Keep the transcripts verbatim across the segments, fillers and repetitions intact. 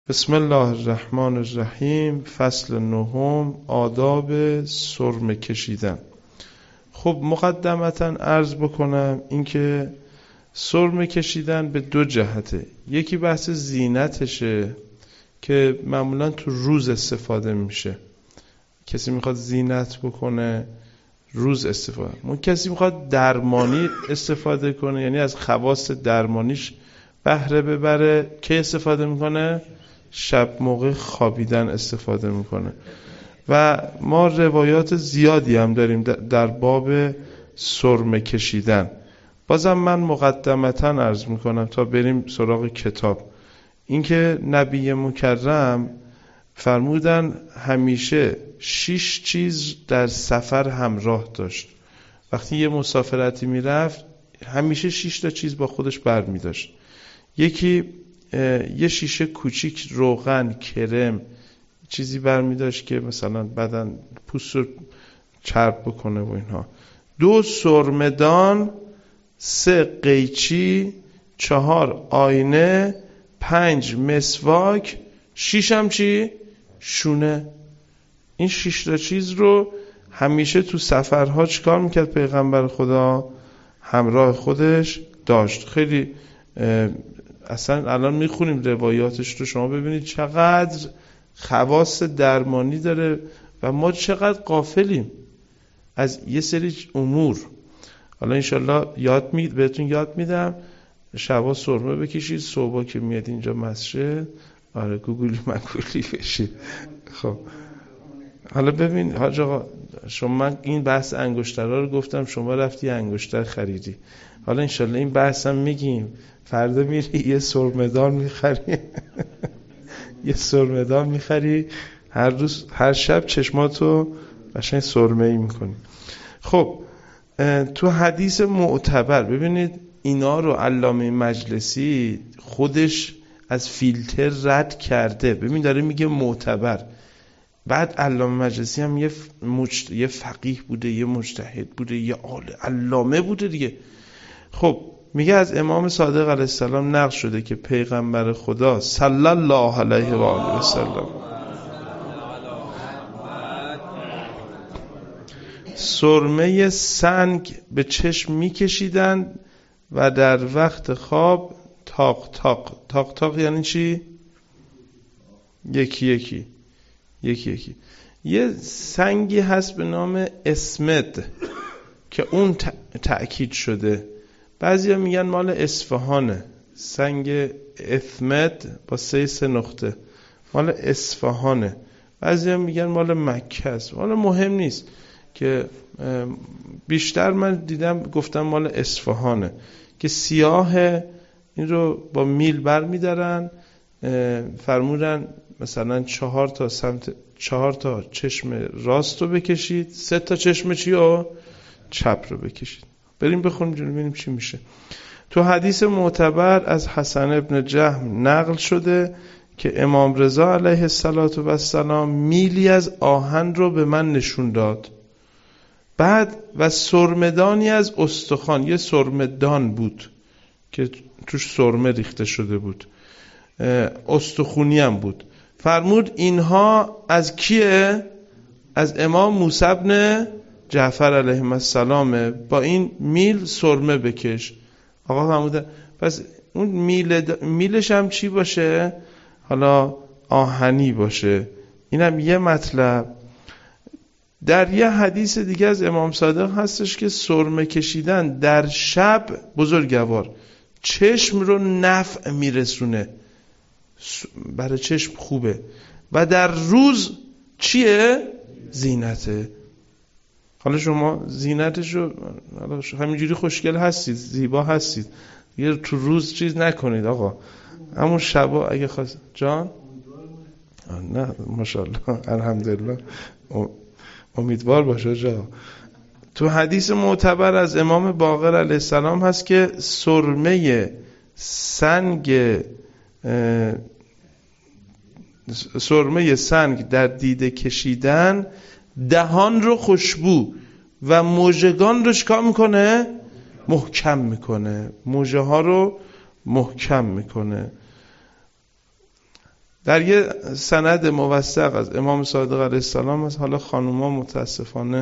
بسم الله الرحمن الرحیم. فصل نهم، آداب سرمه کشیدن. خب مقدمتا عرض بکنم اینکه سرمه کشیدن به دو جهته. یکی بحث زینتشه که معمولا تو روز استفاده میشه. کسی میخواد زینت بکنه روز استفاده، اون کسی میخواد درمانی استفاده کنه، یعنی از خواص درمانیش بهره ببره، که استفاده میکنه شب موقع خوابیدن استفاده میکنه. و ما روایات زیادی هم داریم در باب سرمه کشیدن. بازم من مقدمتا عرض میکنم تا بریم سراغ کتاب، اینکه نبی مکرم فرمودن همیشه شش چیز در سفر همراه داشت. وقتی یه مسافرتی میرفت همیشه شش تا چیز با خودش بر میداشت. یکی یه شیشه کوچیک روغن، کرم، چیزی بر میداشت که مثلا بدن پوست رو چرب بکنه و اینها. دو سرمدان، سه قیچی، چهار آینه، پنج مسواک، شیش هم چی؟ شونه. این شش تا چیز رو همیشه تو سفرها چیکار میکرد پیغمبر خدا؟ همراه خودش داشت. خیلی اصلا الان میخونیم روایاتش رو، شما ببینید چقدر خواص درمانی داره و ما چقدر غافلیم از یه سری امور. حالا انشالله یاد می بهتون یاد میدم. شبا سرمه بکشید، صبح که میاد اینجا مسجد آره گوگلی مگولی بشید. خب حالا ببین حاج آقا، شما من این بحث انگشترها رو گفتم، شما رفتی انگشتر خریدی. حالا انشالله این بحث هم میگیم، فردا میری یه سرمدان میخری یه سرمدان میخری، هر روز هر شب چشماتو قشنگ سرمه ای میکنی. خب تو حدیث معتبر ببینید اینا رو علامه مجلسی خودش از فیلتر رد کرده. ببین داره میگه معتبر، بعد علامه مجلسی هم یه مجت... یه فقیه بوده، یه مجتهد بوده، یه عالم علامه بوده دیگه. خب میگه از امام صادق علیه السلام نقل شده که پیغمبر خدا صلی الله علیه و آله و سلم سرمه سنگ به چشم میکشیدن و در وقت خواب تاق تاق تاق تاق یعنی چی؟ یکی یکی یکی یکی یه سنگی هست به نام اسمد که اون تأکید شده. بعضی ها میگن مال اصفهانه، سنگ اسمد با سه سه نقطه مال اصفهانه. بعضی ها میگن مال مکه است. حالا مهم نیست که بیشتر من دیدم گفتم مال اصفهانه که سیاه، این رو با میل بر میدارن. فرمودن مثلا چهار تا سمت چهار تا چشم راست رو بکشید، سه تا چشم چی رو؟ چپ رو بکشید. بریم بخونیم ببینیم چی میشه. تو حدیث معتبر از حسن ابن جهم نقل شده که امام رضا علیه السلام میلی از آهن رو به من نشون داد. بعد و سرمدانی از استخوان، یه سرمدان بود که توش سرمه ریخته شده بود، استخونی هم بود. فرمود اینها از کیه؟ از امام موسی بن جعفر علیه السلام، با این میل سرمه بکش. آقا فرمودن پس اون میل میلش هم چی باشه؟ حالا آهنی باشه. اینم یه مطلب. در یه حدیث دیگه از امام صادق هستش که سرمه کشیدن در شب بزرگوار چشم رو نفع میرسونه، برای چشم خوبه، و در روز چیه؟ زینته. حالا شما زینتش رو همینجوری خوشگل هستید، زیبا هستید دیگه، تو روز چیز نکنید آقا. همون شبا اگه خواست جان نه ماشاءالله الحمدلله امیدوار باشه جا. تو حدیث معتبر از امام باقر علیه السلام هست که سرمه سنگ سرمه سنگ در دیده کشیدن دهان رو خوشبو و موجگان رو چکار میکنه؟ محکم میکنه. موجه ها رو محکم میکنه. در یه سند موثق از امام صادق علیه السلام هست. حالا خانوما متاسفانه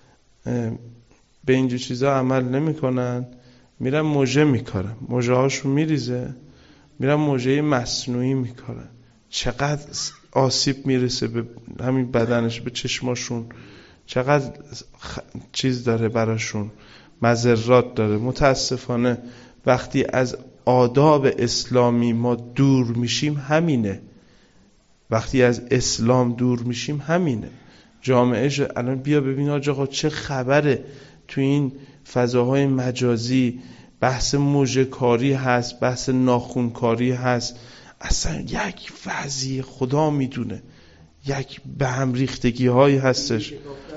به اینجور چیزا عمل نمی کنن، میرن موژه میکارن، موژه هاشون میریزه، میرن موژه مصنوعی میکارن. چقدر آسیب میرسه به همین بدنش، به چشماشون، چقدر خ... چیز داره براشون، مضرات داره. متاسفانه وقتی از آداب اسلامی ما دور میشیم همینه، وقتی از اسلام دور میشیم همینه. جامعه ش... الان بیا ببین آقا چه خبره تو این فضاهای مجازی، بحث موژه کاری هست، بحث ناخن کاری هست، اصلا یک وضعی خدا میدونه، یک به هم ریختگی هایی هستش.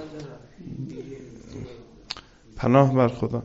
پناه بر خدا.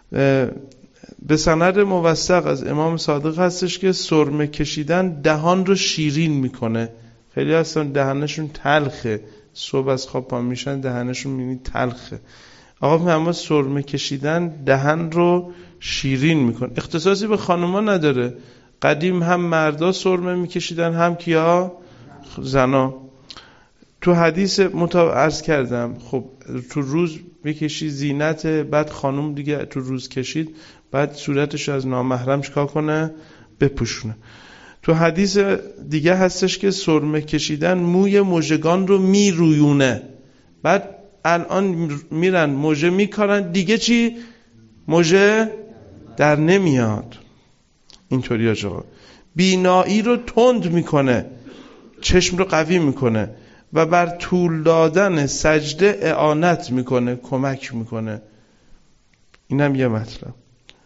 به سند موثق از امام صادق هستش که سرمه کشیدن دهان رو شیرین میکنه. خیلی هستن دهنشون تلخه، صبح از خواب پا میشن دهنشون میبینی تلخه. آقا فرمود سرمه کشیدن دهن رو شیرین میکنه. اختصاصی به خانوما نداره. قدیم هم مردا سرمه میکشیدن هم کیا؟ زنا. تو حدیث متا عرض کردم خب تو روز بکشی زینت، بعد خانم دیگه تو روز کشید بعد صورتش از نامحرم چکار کنه؟ بپوشونه. تو حدیث دیگه هستش که سرمه کشیدن موی مژگان رو میرویونه. بعد الان میرن مژه میکارن دیگه چی؟ مژه در نمیاد. اینطوری آجا بینایی رو تند میکنه، چشم رو قوی میکنه و بر طول دادن سجده اعانت میکنه، کمک میکنه. اینم یه مطلب.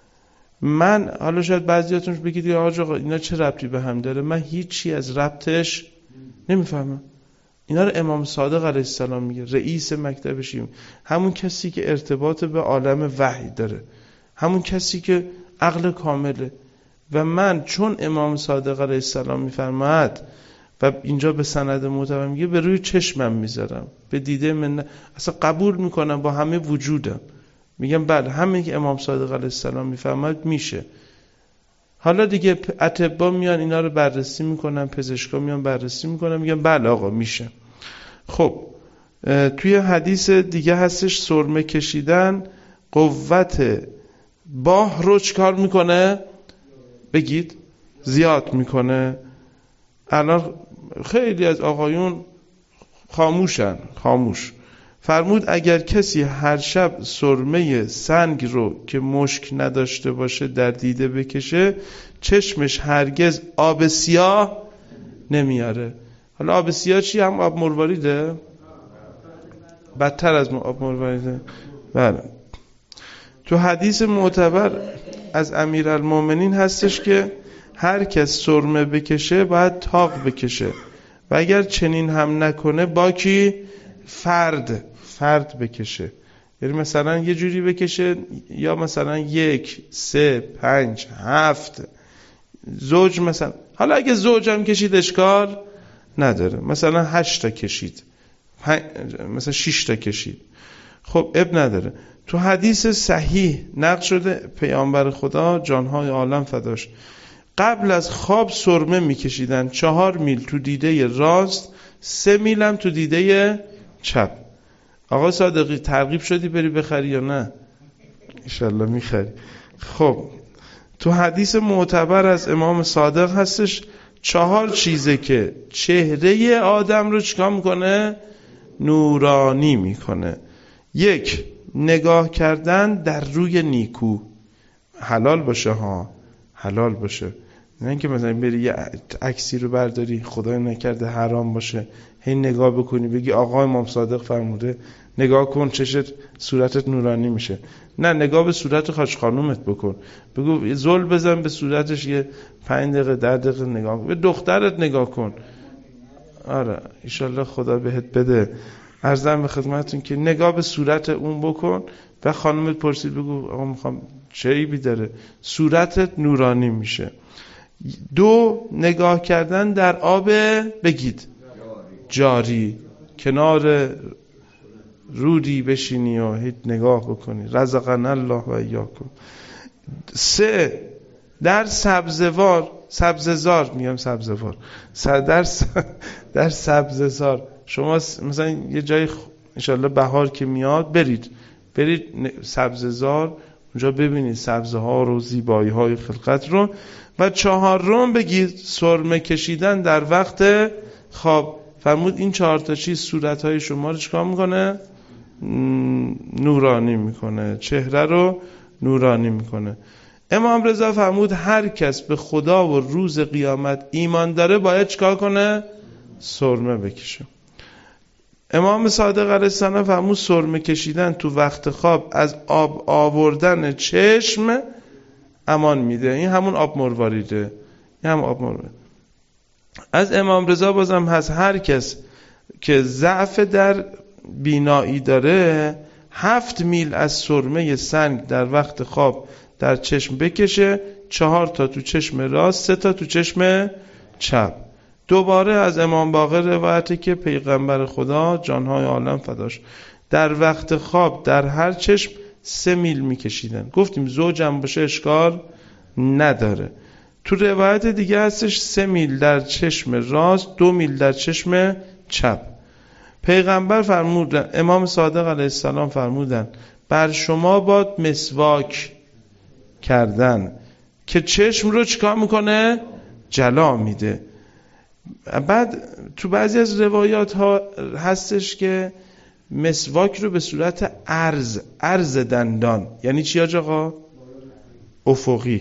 من حالا شاید بعضیاتون بگید آقا اینا چه ربطی به هم داره؟ من هیچی از ربطش نمیفهمم. اینا رو امام صادق علیه السلام میگه، رئیس مکتبشیم، همون کسی که ارتباط به عالم وحی داره، همون کسی که عقل کامله. و من چون امام صادق علیه السلام میفرماد و اینجا به سند معتبر میگه، به روی چشمم میذارم، به دیده من اصلا قبول میکنم با همه وجودم، میگم بله همین که امام صادق علیه السلام میفرماد میشه. حالا دیگه اطباء میان اینا رو بررسی میکنن، پزشکا میان بررسی میکنن، میگن بله آقا میشه. خب توی حدیث دیگه هستش سرمه کشیدن قوت باه رو چکار میکنه؟ بگید زیاد میکنه. الان خیلی از آقایون خاموشن، خاموش. فرمود اگر کسی هر شب سرمه سنگ رو که مشک نداشته باشه در دیده بکشه، چشمش هرگز آب سیاه نمیاره. حالا آب سیاه چی؟ هم آب مرواریده؟ بدتر از آب مرواریده. بله. تو حدیث معتبر از امیرالمومنین هستش که هر کس سرمه بکشه باید تاق بکشه و اگر چنین هم نکنه با کی؟ فرد فرد بکشه. یعنی مثلا یه جوری بکشه، یا مثلا یک، سه، پنج، هفت زوج مثلا. حالا اگه زوج هم کشید اشکال نداره، مثلا هشت تا کشید، پنج... مثلا شش تا کشید، خب اب نداره. تو حدیث صحیح نقل شده پیامبر خدا جانهای عالم فداش قبل از خواب سرمه میکشیدن، چهار میل تو دیده راست، سه میل هم تو دیده چپ. آقا صادقی ترغیب شدی بری بخری یا نه؟ انشالله میخری. خب تو حدیث معتبر از امام صادق هستش چهار چیزه که چهره آدم رو چکار میکنه؟ نورانی میکنه. یک، نگاه کردن در روی نیکو، حلال باشه ها، حلال باشه، نه اینکه مثلا بری یه عکسی رو برداری خدای نکرده حرام باشه هی نگاه بکنی بگی آقا امام صادق فرموده نگاه کن چشت صورتت نورانی میشه. نه، نگاه به صورت خاج خانومت بکن، بگو زل بزن به صورتش یه پنج دقیقه ده دقیقه نگاه کن، به دخترت نگاه کن. آره انشالله خدا بهت بده. عرضم به خدمتتون که نگاه به صورت اون بکن و خانومت پرسید بگو آقا میخوام چه عیبی داره، صورتت نورانی میشه. دو، نگاه کردن در آب بگید جاری، کنار رودی بشینی و هیچ نگاه بکنی. رزقنا الله و ایاکم. سه، در سبزوار سبززار میگم سبزوار در در سبززار شما مثلا یه جای انشالله بهار که میاد برید برید سبززار اونجا ببینید سبزه ها رو زیبایی های خلقت رو. و چهارم بگید سرمه کشیدن در وقت خواب. فرمود این چهار تا چیز صورت های شما رو چیکار میکنه؟ نورانی میکنه، چهره رو نورانی میکنه. امام رضا فرمود هر کس به خدا و روز قیامت ایمان داره باید چیکار کنه؟ سرمه بکشه. امام صادق علیه السلام فرمود سرمه کشیدن تو وقت خواب از آب آوردن چشم امان میده. این همون آب مرواریده. این هم آب مروارید. از امام رضا بازم هست هر کس که ضعف در بینایی داره هفت میل از سرمه سنگ در وقت خواب در چشم بکشه، چهار تا تو چشم راست، سه تا تو چشم چپ. دوباره از امام باقر روایته که پیغمبر خدا جانهای عالم فداش در وقت خواب در هر چشم سه میل میکشیدن. گفتیم زوجم باشه اشکال نداره. تو روایت دیگه هستش سه میل در چشم راست، دو میل در چشم چپ. پیغمبر فرمودن، امام صادق علیه السلام فرمودن بر شما باد مسواک کردن که چشم رو چیکار میکنه؟ جلا میده. بعد تو بعضی از روایات ها هستش که مسواک رو به صورت عرض عرض دندان، یعنی چی آقا؟ افقی،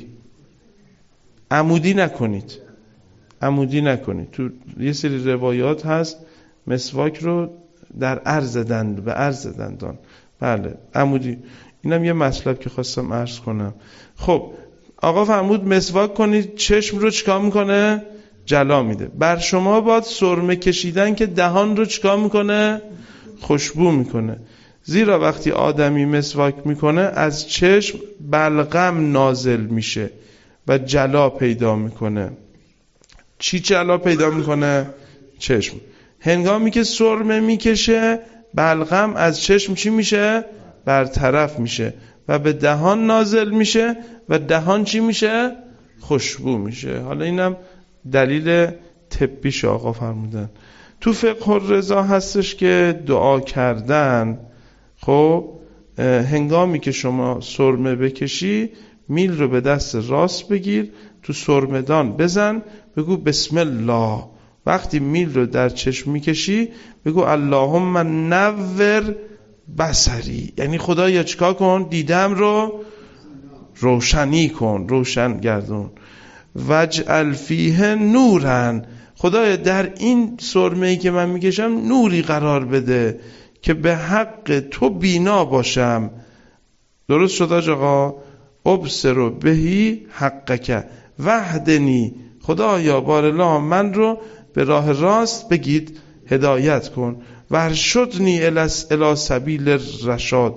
عمودی نکنید، عمودی نکنید. تو یه سری روایات هست مسواک رو در عرض دند به عرض دندان، بله عمودی. اینم یه مطلب که خواستم عرض کنم. خب آقا فرمود مسواک کنید، چشم رو چیکار میکنه؟ جلا میده. بر شما باید سرمه کشیدن که دهان رو چیکار میکنه؟ خوشبو میکنه. زیرا وقتی آدمی مسواک میکنه از چشم بلغم نازل میشه و جلا پیدا میکنه. چی جلا پیدا میکنه؟ چشم. هنگامی که سرمه میکشه بلغم از چشم چی میشه؟ برطرف میشه و به دهان نازل میشه و دهان چی میشه؟ خوشبو میشه. حالا اینم دلیل طبیش آقا فرمودن. تو فقه الرضا هستش که دعا کردن، خب هنگامی که شما سرمه بکشی میل رو به دست راست بگیر، تو سرمدان بزن، بگو بسم الله. وقتی میل رو در چشم میکشی بگو اللهم نور بصری، یعنی خدایا چیکار کن؟ دیدم رو روشنی کن، روشن گردون. وجعل فیه نورن، خدایا در این سرمه‌ای که من میکشم نوری قرار بده که به حق تو بینا باشم. درست شد آقا؟ ابصر بهی حقک وحدنی، خدایا بارالله من رو به راه راست بگید هدایت کن. ورشدنی الی سبیل رشاد،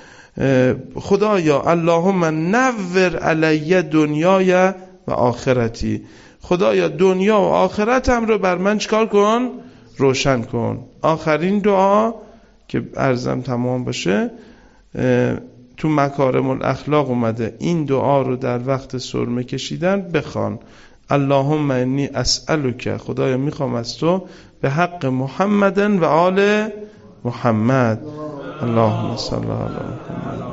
خدایا اللهم نور علی دنیای و آخرتی، خدایا دنیا و آخرتم رو بر من چکار کن؟ روشن کن. آخرین دعا که عرضم تمام باشه تو مکارم الاخلاق اومده، این دعا رو در وقت سرمه کشیدن بخوان. اللهم انی اسألک، خدایا میخوام از تو به حق محمد و آل محمد، اللهم صل علی محمد،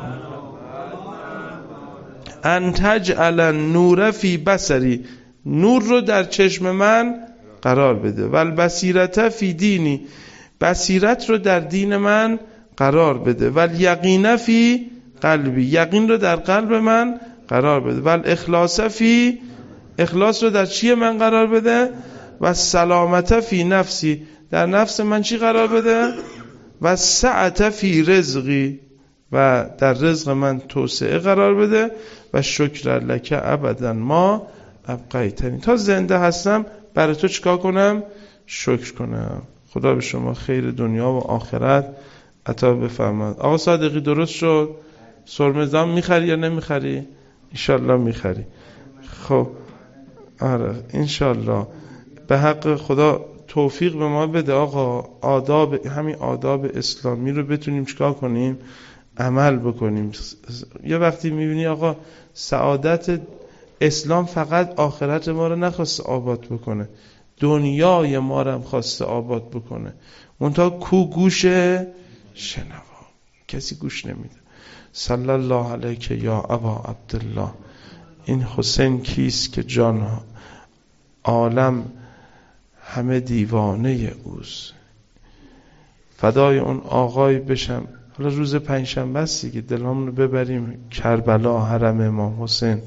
ان تجعل النور فی بصری، نور رو در چشم من قرار بده. و البصیرت فی دینی، بصیرت رو در دین من قرار بده. و الیقین فی قلبی، یقین رو در قلب من قرار بده. و الاخلاص فی، اخلاص رو در چی من قرار بده؟ و سلامت فی نفسی، در نفس من چی قرار بده؟ و سعت فی رزقی، و در رزق من توسعه قرار بده. و شکر لک ابدا ما ابقیتنی، تا زنده هستم برای تو چیکار کنم؟ شکر کنم. خدا به شما خیر دنیا و آخرت عطا بفرماد. آقا صادقی درست شد؟ سرمزان میخری یا نمیخری؟ انشالله میخری. خب آره انشالله. به حق خدا توفیق به ما بده آقا، آداب، همین آداب اسلامی رو بتونیم چیکار کنیم؟ عمل بکنیم. یه وقتی میبینی آقا سعادت اسلام فقط آخرت ما رو نخواسته آباد بکنه، دنیای ما رو هم خواسته آباد بکنه. منتها کو گوش شنوا؟ کسی گوش نمیده. صلی الله علیک یا ابا عبدالله. این حسین کیست که جان عالم همه دیوانه اوست؟ فدای اون آقای بشم. حالا روز پنجشنبه است دیگه، دلمون رو ببریم کربلا، حرم امام حسین.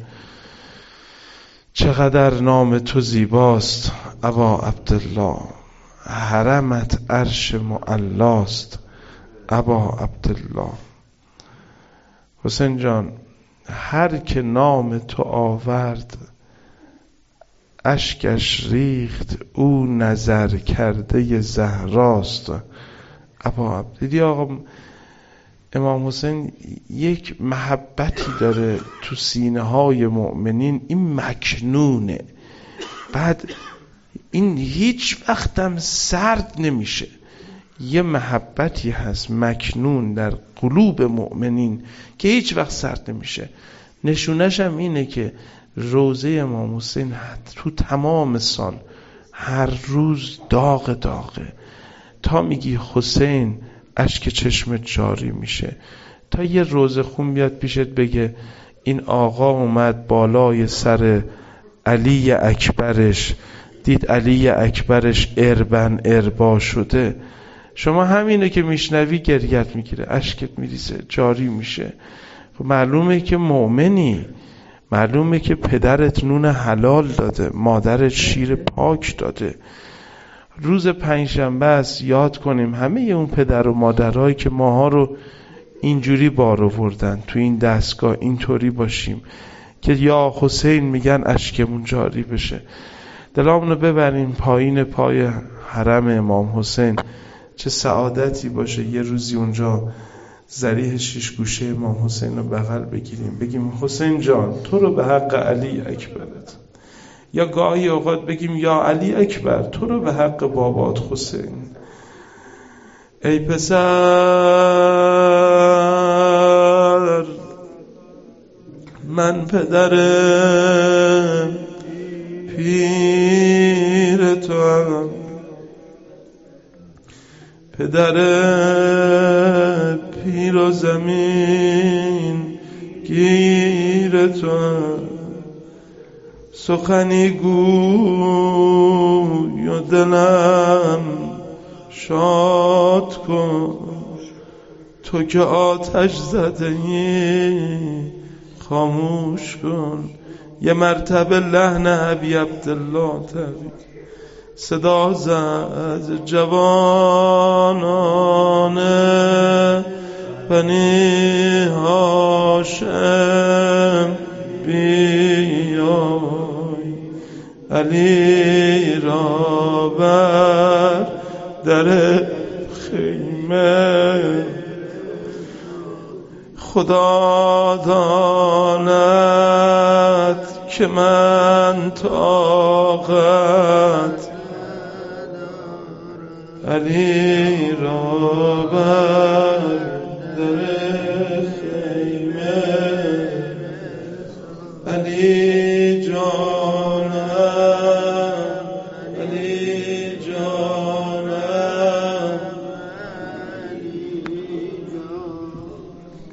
چقدر نام تو زیباست ابا عبدالله، حرمت عرش معلاست ابا عبدالله. حسین جان، هر که نام تو آورد اشکش ریخت، او نظر کرده زهراست ابا عبدالله. دیدی آقا امام حسین یک محبتی داره تو سینه های مؤمنین، این مکنونه. بعد این هیچ وقتم سرد نمیشه. یه محبتی هست مکنون در قلوب مؤمنین که هیچ وقت سرد نمیشه. نشونش هم اینه که روزه امام حسین تو تمام سال هر روز داغ داغه، تا میگی حسین اشک چشمت جاری میشه. تا یه روزه خون بیاد پیشت بگه این آقا اومد بالای سر علی اکبرش، دید علی اکبرش اربن اربا شده، شما همینه که میشنوی گریت میگیره، اشکت میریزه، جاری میشه. خب معلومه که مؤمنی، معلومه که پدرت نون حلال داده، مادرت شیر پاک داده. روز پنجشنبه است، یاد کنیم همه اون پدر و مادرهایی که ماها رو اینجوری بار آوردن تو این دستگاه، اینطوری باشیم که یا حسین میگن اشکمون جاری بشه. دلامونو ببریم پایین پای حرم امام حسین. چه سعادتی باشه یه روزی اونجا ذریح شیش گوشه امام حسین رو بغل بگیریم، بگیم حسین جان تو رو به حق علی اکبرت، یا گاهی اوقات بگیم یا علی اکبر تو رو به حق بابات حسین. ای پسر من پدر پیر تو هم، پدر پیر و زمین گیر تو هم، سخنی گوی و دلم شاد کن، تو که آتش زده ای خاموش کن. یه مرتبه لحن ابی عبدالله تبی صدا زد جوانان بنی هاشم بیای، علی را بر در خیمه، خدا داند که من طاقت علی را بر در